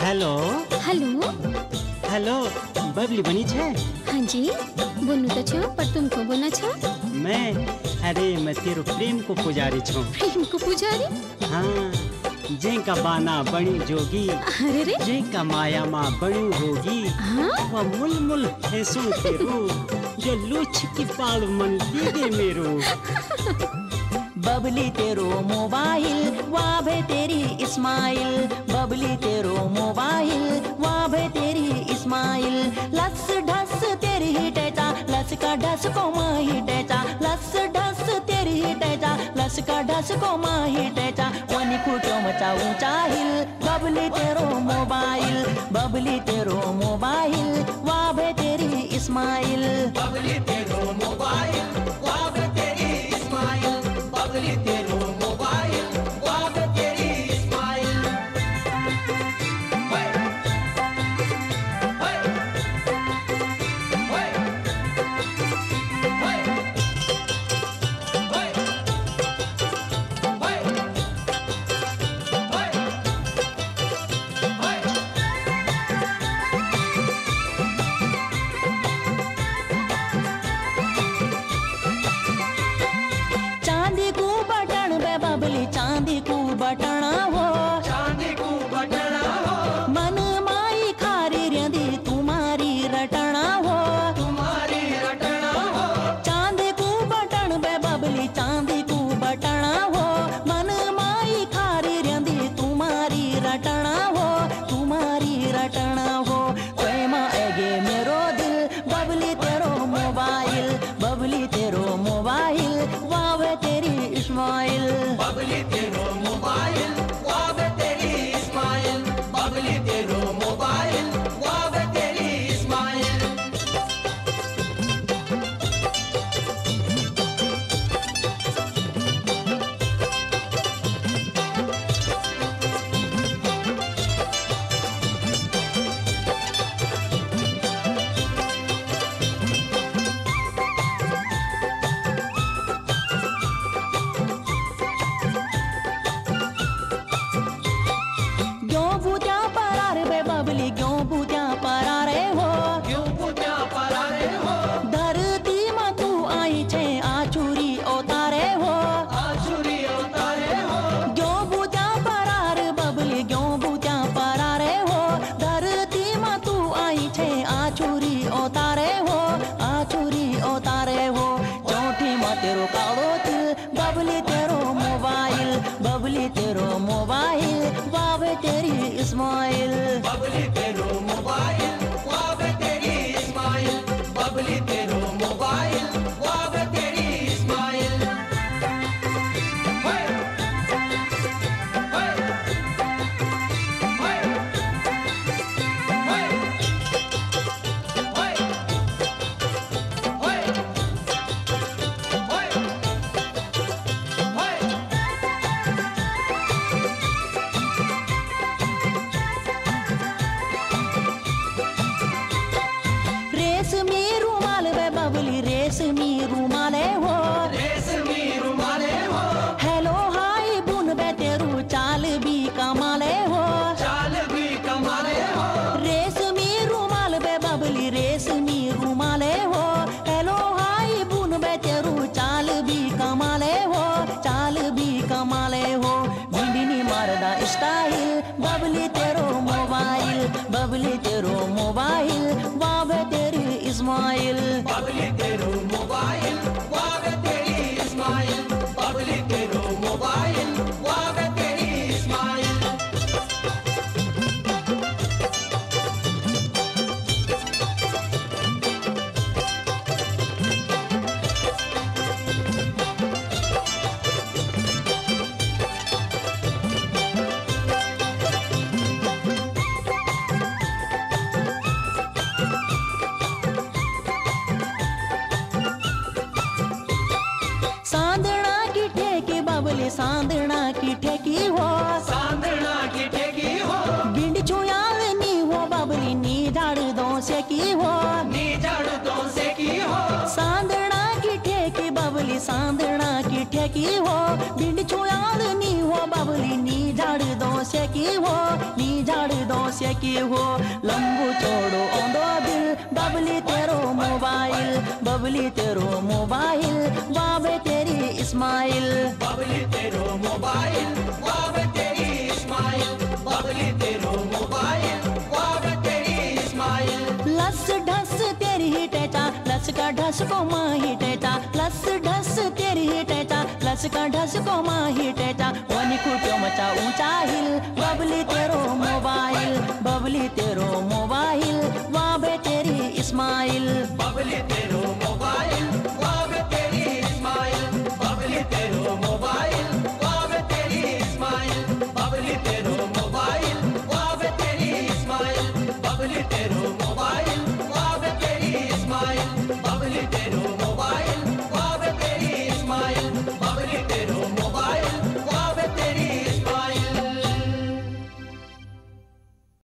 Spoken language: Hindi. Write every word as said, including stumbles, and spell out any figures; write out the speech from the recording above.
हेलो हेलो हेलो बबली बनी छे? हाँ जी बोलू तो छो पर तुम को बोला छो? मैं अरे मैं तेरो प्रेम को पुजारी छो। प्रेम को पुजारी? हाँ जे का बाना बनी जोगी, अरे रे जे का माया माँ बनी होगी। हाँ वह मुल मुल फैसू तेरू जो लूछ की पाल मन दे मेरो। बबली तेरो मोबाइल वाह भे तेरी इस्माइल, बबली तेरो मोबाइल वाह भे तेरी इस्माइल। लस ढस तेरी ही टेचा लस का ढस को माही टेचा, लस ढस तेरी ही टेचा लस का ढस को माही टेचा। वनी खूटो मचा ऊंचा हिल बबली तेरो मोबाइल, बबली तेरो मोबाइल वाह भे तेरी इस्माइल। बबली तेरो मोबाइल वाह भे तेरी इस्माइल, बबली तेरो मोबाइल वाह भे तेरी इस्माइल। होय होय होय होय होय होय होय होय। चांदी को बटन बे बबली चांदी को बटना हो, चांदी को बटना हो मन माई खारी रियंदी तुम्हारी रटना हो, तुम्हारी रटना हो। चांदी को बटन बे बबली चांदी को बटना हो, मन माई खारी रियंदी तुम्हारी रटना हो, तुम्हारी रटना हो। प्रेम एगे मेरो दिल बबली तेरो मोबाइल, बबली तेरो मोबाइल वाह वे तेरी इस्माइल। बबली तेरो मोबाइल वाह भे तेरी इस्माइल, बबली तेरो मोबाइल वाह भे तेरी इस्माइल। क्यों बूत्या परार बे बबली क्यों बूत्या परारे हो, क्यों पूजा परारे हो धरती में तू आई छे आचुरी उतारे हो, आचुरी उतारे हो। क्यों बूत्या परार बबली क्यों बूत्या परारे हो, धरती में तू आई छे आचुरी उतारे हो, आचुरी उतारे हो। चौठी में तेरो कालो तिल बबली तेरो मोबाइल, बबली तेरो मोबाइल वाह वे तेरी इस्माइल। बबली तेरो मोबाइल वाह भे तेरी इस्माइल, बबली तेरो मोबाइल वाह भे तेरी इस्माइल। होय होय होय होय होय होय होय होय। रेशमी रुमाल वे बबली रेशमी रुमाले हो, रेशमी रुमाले हो हेलो हाय बुन बे तेरू चाल भी कमाले हो, चाल भी कमाले हो। रेशमी रुमाल बे बबली रेशमी रुमाले हो, हेलो हाय बुन बे तेरू चाल भी कमाले हो, चाल भी कमाले हो। भिंडिनी मारदा स्टाइल बबली तेरो मोबाइल, बबली तेरो मोबाइल वाह बे तेरी इस्माइल। बबली तेरो मोबाइल वाह भे तेरी इस्माइल, बबली तेरो मोबाइल वाह भे तेरी इस्माइल। सांदना की ठेकी बबली सांदना की ठेकी हो, सांदना की ठेकी हो गिंड चुयाल नी हो बबली नी झाड़ दो से की हो, नी जड़ दो से की हो। सांदना की ठेकी बबली सांदना की ठेकी हो, गिंड चुयाल नी हो बबली नी झाड़ दो से की हो, नी झाड़ दो समस्या की हो लंबू छोड़ो औंधो दिल बबली तेरो मोबाइल बबली तेरो मोबाइल वाह बे तेरी इस्माइल बबली तेरो मोबाइल वाह बे तेरी इस्माइल बबली तेरो मोबाइल वाह बे तेरी इस्माइल लस ढस तेरी ही टेटा लस का ढस को माही टेटा लस ढस तेरी ही टेटा लस का ढस को माही टेटा वनी कुटियो मचा ऊंचा हिल बबली तेरो मोबाइल बबली तेरो मोबाइल वाह बे तेरी इस्माइल बबली तेरो मोबाइल